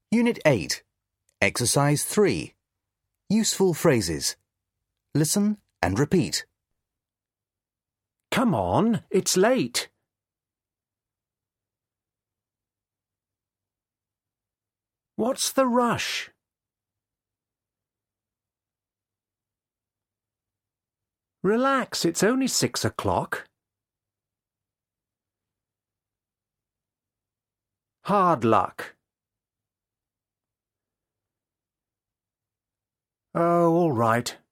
Unit 8. Exercise 3. Useful phrases. Listen and repeat. Come on, it's late. What's the rush? Relax, it's only 6 o'clock. Hard luck. Oh, all right.